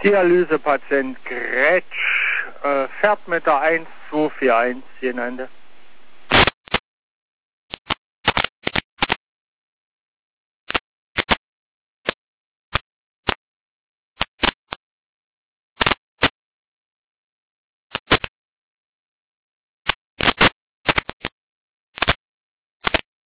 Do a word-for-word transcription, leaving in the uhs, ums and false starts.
Dialysepatient Gretsch, äh, fährt mit der eins zwei vier eins genannte.